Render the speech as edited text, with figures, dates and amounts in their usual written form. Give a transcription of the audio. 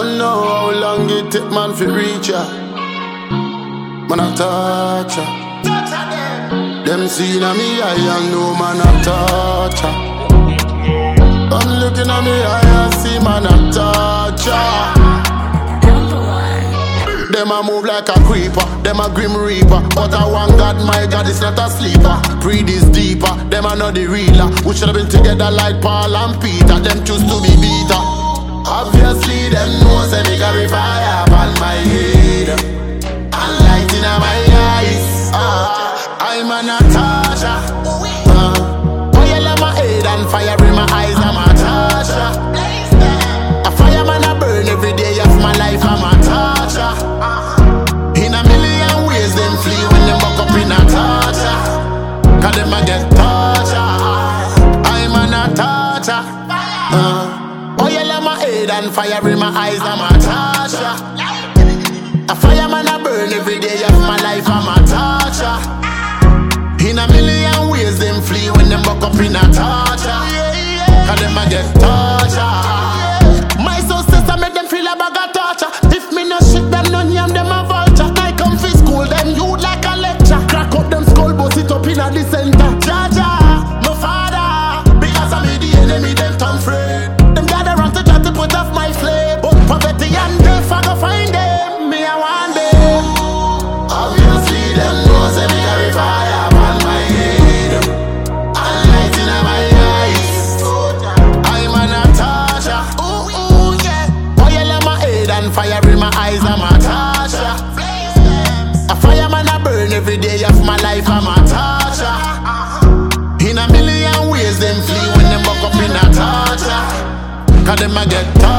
don't know how long it take man fi reach ya. Man a touch ya. Them see na me eye and know man a touch ya. I'm looking at me eye and see man a touch ya. Them a move like a creeper, them a grim reaper. But I want God, my God is not a sleeper. Breed is deeper, them a not the realer. We should have been together like Paul and Peter. Them choose to be beater. Obviously them know say me carry fire upon my head and light in my eyes. I'm a Natasha. Oil in my head and fire in my eyes. I'm a Natasha. A fireman a burn every day of my life. I'm a Natasha. In a million ways them flee when them buck up in a Natasha. Cause them a get torture. I'm a Natasha. Oil in my head and fire in my eyes. I'm a Natasha. A fireman a burn every day of my life. I'm a Natasha. In a million ways them flee when them buck up in a Natasha. Cause them a get torture. My soul sister make them feel a bag of torture. If me no shit them no yam them a vulture. I come fi school them youth like a lecture. Crack up them skull bust it up in a the center. Jaja, my father. Because I made the enemy them turn afraid. Them gather around to try to put off my flame. But poverty and death I go find them. Me I want them. Obviously them know say me carry fire upon my head and light in my eyes. I'm a Natasha. Oil in my head and fire in my eyes. I'm a Natasha. A fireman a burn every day of my life. I'm a Natasha. In a million ways them flee when them buck up in a Natasha. Cause them a get torture.